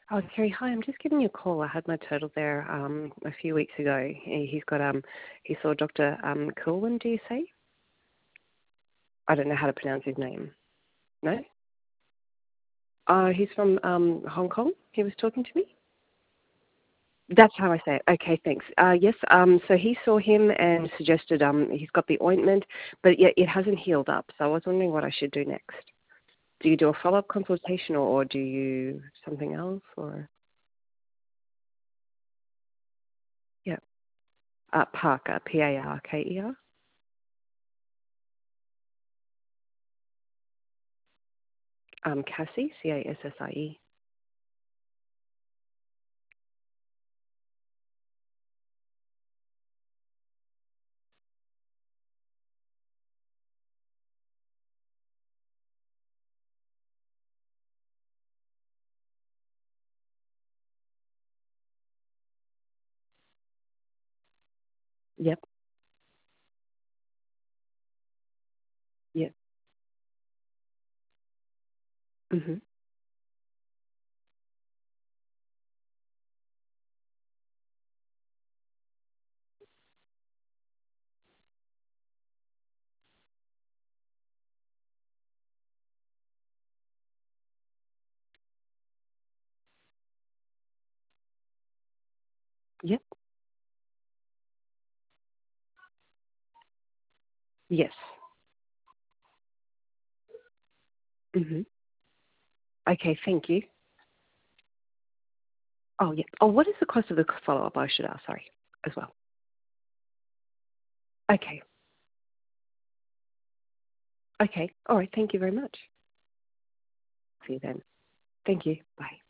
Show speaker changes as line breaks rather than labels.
Oh, Kerry, hi. I'm just giving you a call. I had my turtle there a few weeks ago. He's got he saw Dr. Coolwyn, do you say? I don't know how to pronounce his name. No? He's from Hong Kong. He was talking to me. That's how I say it. Okay, thanks. Yes. So he saw him and suggested he's got the ointment, but yet it hasn't healed up. So I was wondering what I should do next. Do you do a follow-up consultation or do you something else or? Yeah. Parker, Parker. Cassie, Cassie. Yep. Yep. Mhm. Yep. Yes. Mhm. Okay. Thank you. Oh, yeah. Oh, what is the cost of the follow-up? I should ask. Sorry, as well. Okay. Okay. All right. Thank you very much. See you then. Thank you. Bye.